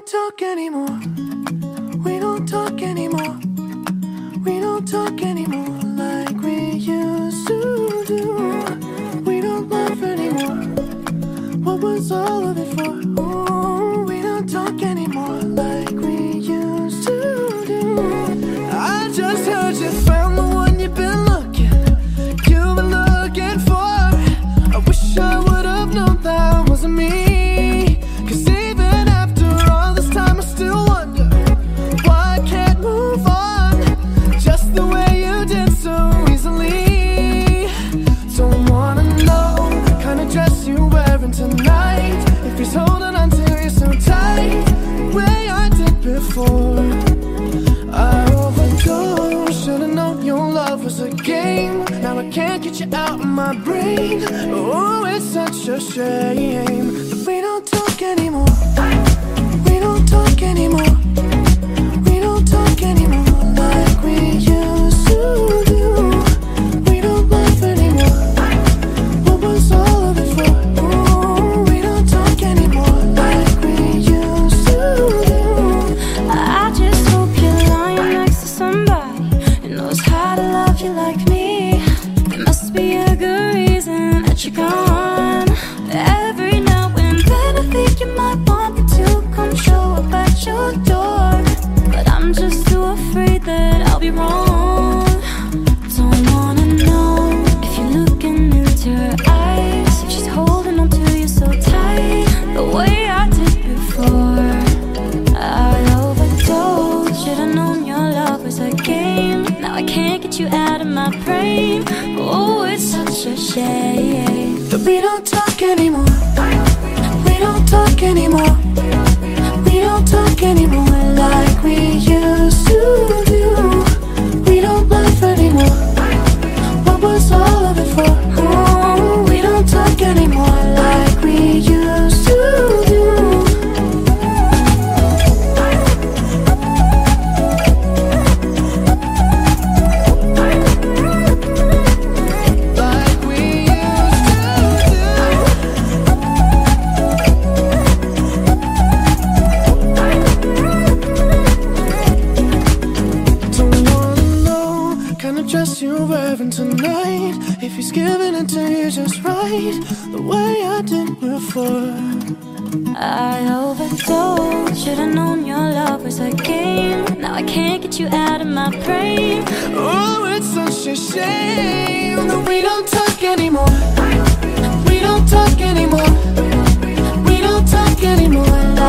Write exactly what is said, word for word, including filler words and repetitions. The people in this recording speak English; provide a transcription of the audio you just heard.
don't talk anymore. We don't talk anymore. We don't talk anymore like we used to do. We don't laugh anymore. What was all of it for? Ooh, we don't talk anymore like we used to do. I just heard you found the one you've been looking, you've been looking for. I wish I would have known that wasn't me. Tonight, if he's holding on to you so tight, the way I did before. I overdosed, should've known your love was a game. Now I can't get you out of my brain. Oh, it's such a shame that we don't talk anymore. We don't talk anymore. We don't talk anymore like we used to do. We don't laugh anymore. What was all of it for? You're gone. Every now and then I think you might want me to come show up at your door, but I'm just too afraid that I'll be wrong. Don't wanna know if you're looking into her eyes, if she's holding on to you so tight, the way I did before. I overdosed, should've known your love was a game. Now I can't get you out of my brain. Oh, it's such a shame that we don't talk anymore. We don't talk anymore. We don't talk anymore like we used to do. We don't laugh anymore. What was all of it for? Oh, we don't talk anymore like we used to do. Dress you're wearing tonight, if he's giving it to you just right, the way I did before. I overdosed, should've known your love was a game. Now I can't get you out of my brain. Oh, it's such a shame that we don't talk anymore. We don't talk anymore. We don't talk anymore.